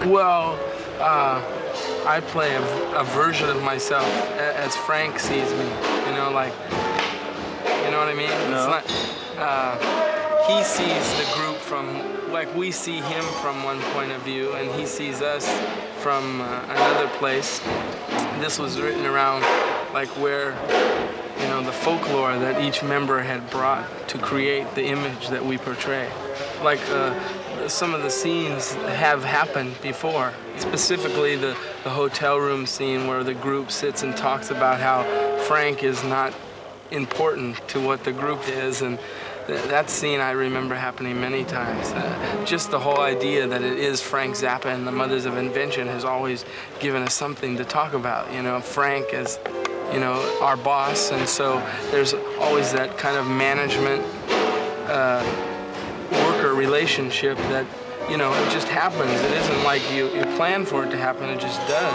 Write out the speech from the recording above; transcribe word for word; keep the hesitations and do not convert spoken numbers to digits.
Well, uh, I play a, a version of myself a- as Frank sees me. You know, like, you know what I mean? No. It's not, uh, he sees the group from, like, we see him from one point of view, and he sees us from uh, another place. This was written around, like, where, you know, the folklore that each member had brought to create the image that we portray. Like, uh, some of the scenes have happened before. Specifically, the, the hotel room scene where the group sits and talks about how Frank is not important to what the group is, and th that scene I remember happening many times. Uh, just the whole idea that it is Frank Zappa and the Mothers of Invention has always given us something to talk about. You know, Frank is, you know, our boss, and so there's always that kind of management uh, worker relationship that, you know, it just happens. It isn't like you, you plan for it to happen, it just does.